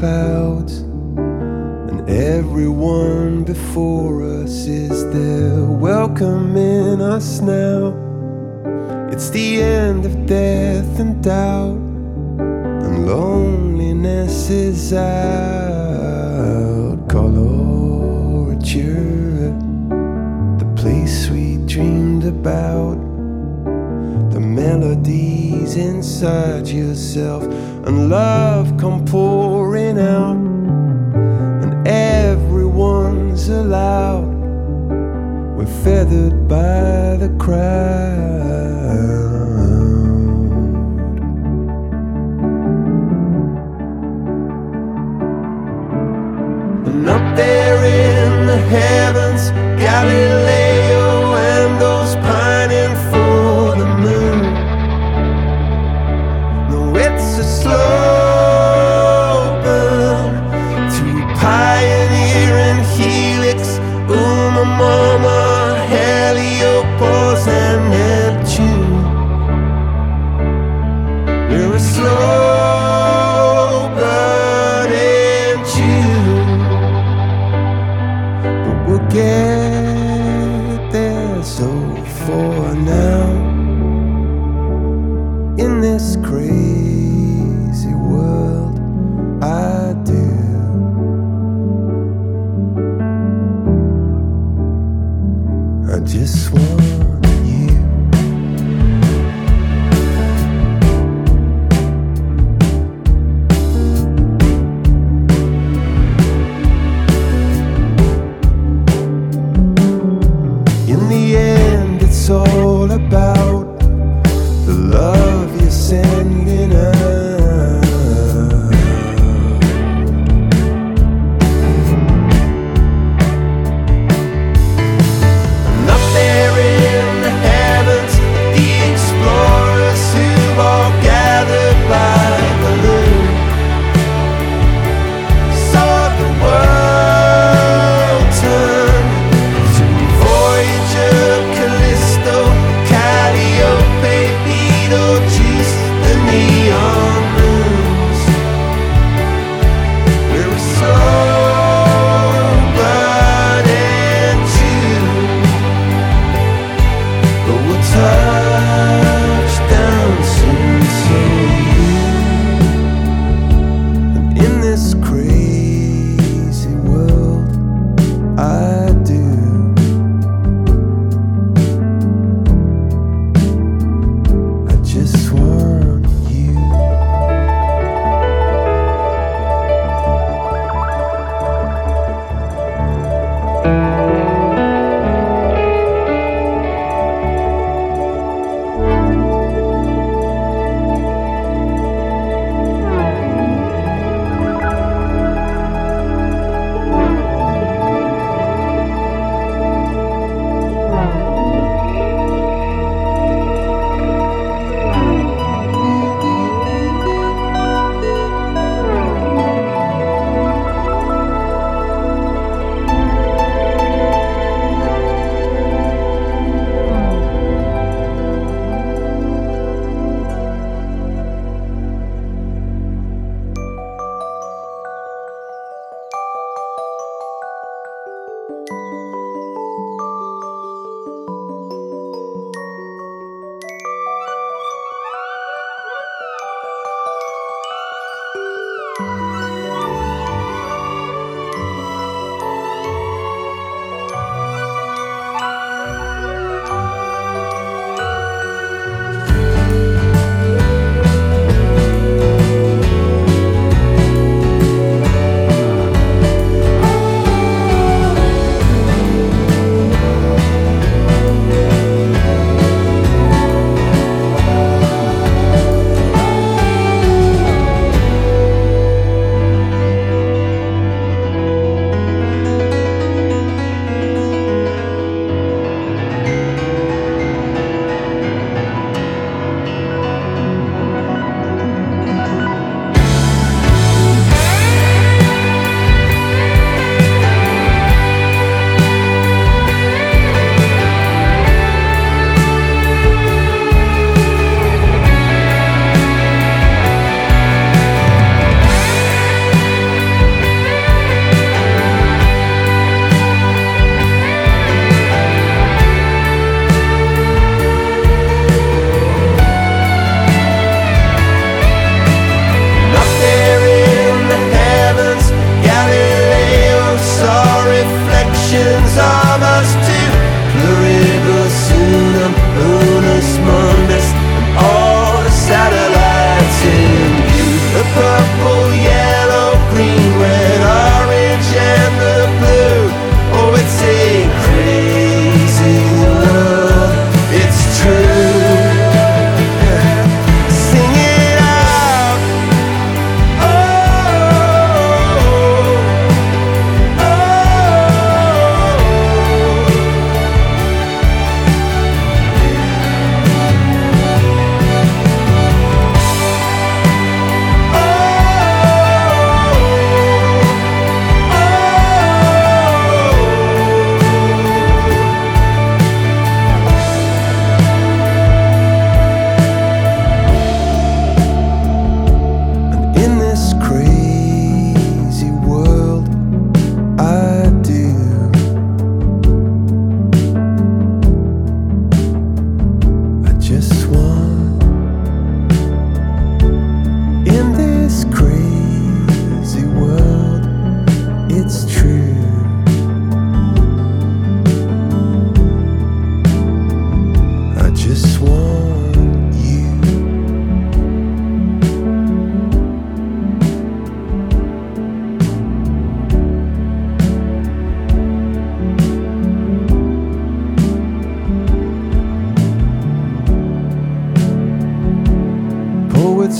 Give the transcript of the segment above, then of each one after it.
clouds, and everyone before us is there welcoming us now. It's the end of death and doubt, and loneliness is out. Colorature, the place we dreamed about, the melodies inside yourself, and love come pouring out, and everyone's allowed. We're feathered by the crowd. And up there in the heavens, Galileo and those pining for the moon. No, it's a slow burn to Pioneer and Helix, Umamama, Heliopause and Neptune. We're a slow burn in June, but we'll get there. So for now, in this crazy world, I do. I just want you. In the end, it's all about the love you're sending out. And up there in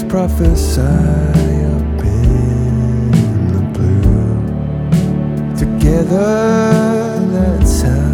prophesy up in the blue. Together, that's how